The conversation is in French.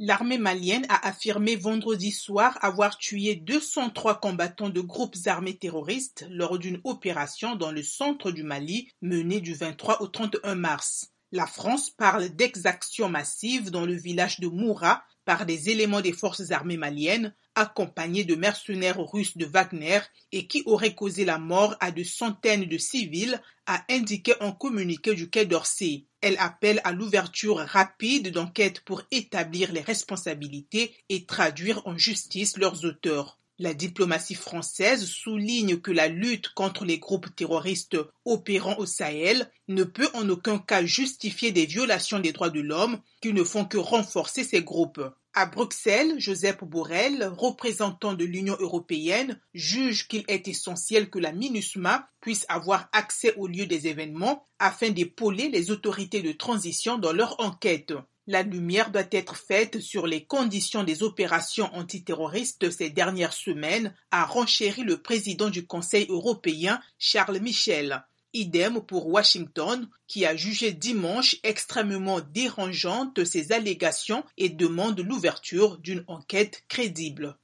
L'armée malienne a affirmé vendredi soir avoir tué 203 combattants de groupes armés terroristes lors d'une opération dans le centre du Mali menée du 23 au 31 mars. La France parle d'exactions massives dans le village de Moura par des éléments des forces armées maliennes, accompagnés de mercenaires russes de Wagner et qui auraient causé la mort à de centaines de civils, a indiqué un communiqué du Quai d'Orsay. Elle appelle à l'ouverture rapide d'enquêtes pour établir les responsabilités et traduire en justice leurs auteurs. La diplomatie française souligne que la lutte contre les groupes terroristes opérant au Sahel ne peut en aucun cas justifier des violations des droits de l'homme qui ne font que renforcer ces groupes. À Bruxelles, Josep Borrell, représentant de l'Union européenne, juge qu'il est essentiel que la MINUSMA puisse avoir accès au lieu des événements afin d'épauler les autorités de transition dans leur enquête. La lumière doit être faite sur les conditions des opérations antiterroristes ces dernières semaines, a renchéri le président du Conseil européen, Charles Michel. Idem pour Washington, qui a jugé dimanche extrêmement dérangeantes ces allégations et demande l'ouverture d'une enquête crédible.